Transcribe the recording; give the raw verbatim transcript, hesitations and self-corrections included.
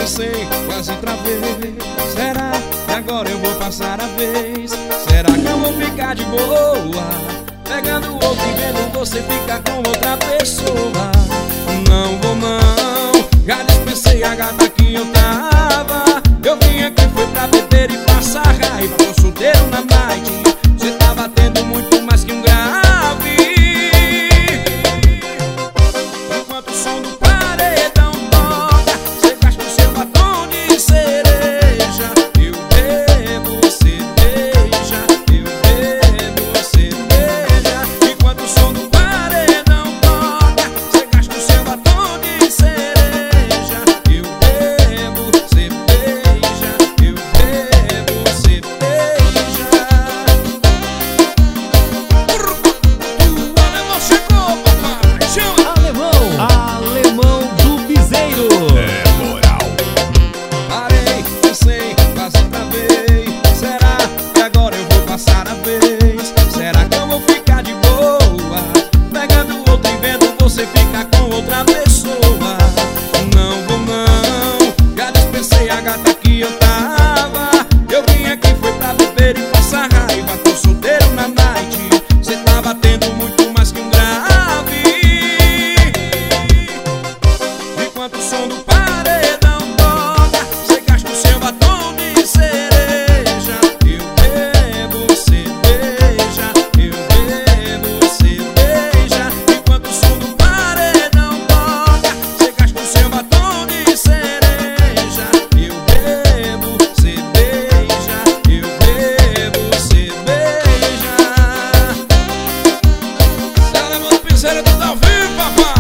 pensei, quase travei. Será que agora eu vou passar a vez? Será que eu vou ficar de boa, pegando outro e vendo você ficar com outra pessoa? Não vou não, já dispensei a gata que eu tava. Eu vim aqui foi pra beber e passar raiva. Tô solteiro na night, cê tá batendo muito mais que um grave. Enquanto o som do paredão toca, cê gasta o seu batom de cereja. Eu bebo cerveja, eu bebo cerveja. Enquanto o som do paredão toca, cê gasta o seu batom de cereja. Eu bebo cerveja, eu bebo cerveja. O alemão chegou, papai, chama! Alemão, alemão do piseiro. É moral. Parei, pensei, quase travei. Será que agora eu vou passar a vez? Será que eu vou ficar de boa, pegando outro e vendo você ficar com outra pessoa? Não vou não, já dispensei a gata que eu tava. Eu vim aqui foi pra beber e passar raiva. Tô solteiro na night, cê tá batendo muito mais que um grave. Enquanto o som do paredão toca, cê gasta o seu batom de cereja. Eu bebo cerveja, eu bebo cerveja. Enquanto o som do paredão toca, cê gasta o seu batom de cereja. Eu bebo cerveja, eu bebo cerveja. Ela é muito piseira, tudo ao vivo, papai.